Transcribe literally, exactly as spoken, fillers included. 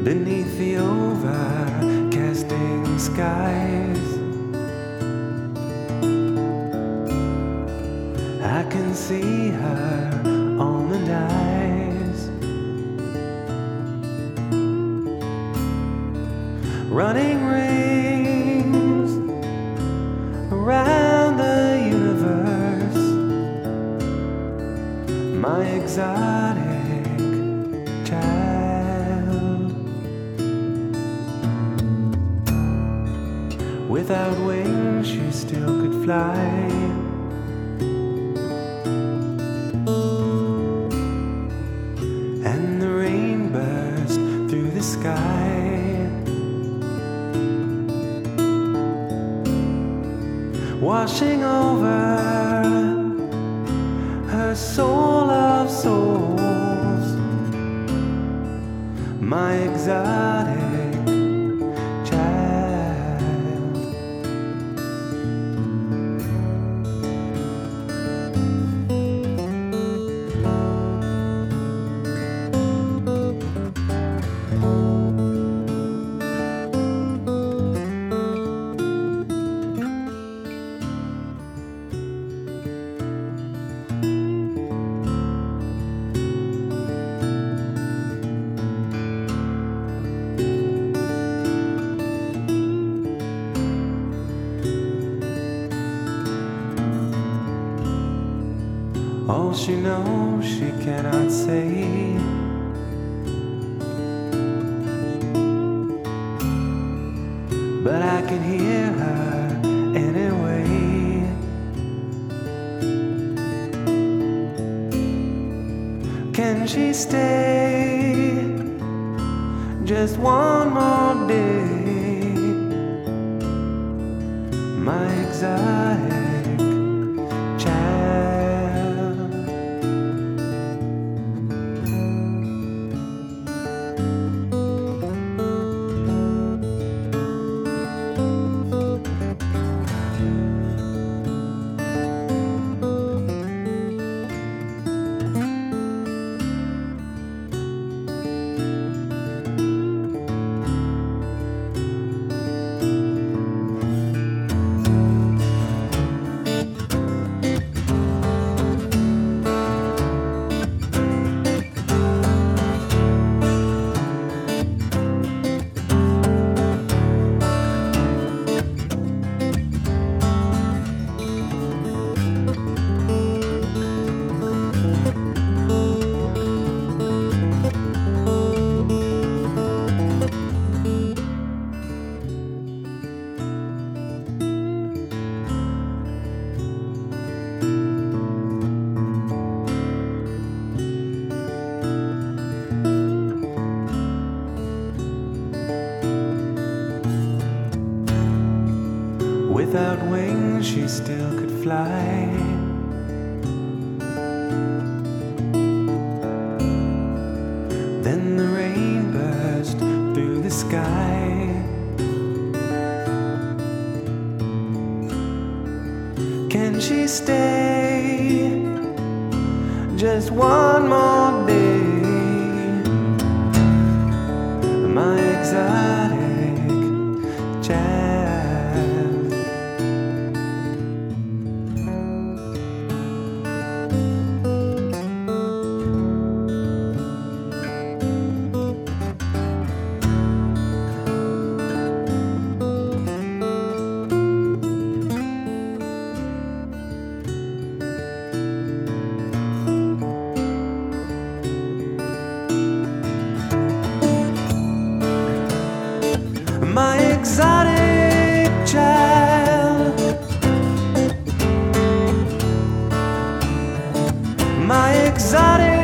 beneath the overcasting skies. I can see her almond eyes running rings around the universe. My exotic child, without wings she still could fly. And the rain burst through the sky, washing over her soul of souls. My exotic child. All she knows she cannot say, but I can hear her anyway. Can she stay just one more day? My exotic child. Without wings she still could fly. Then the rain burst through the sky, can she stay just one more day? My exotic child. My exotic child, my exotic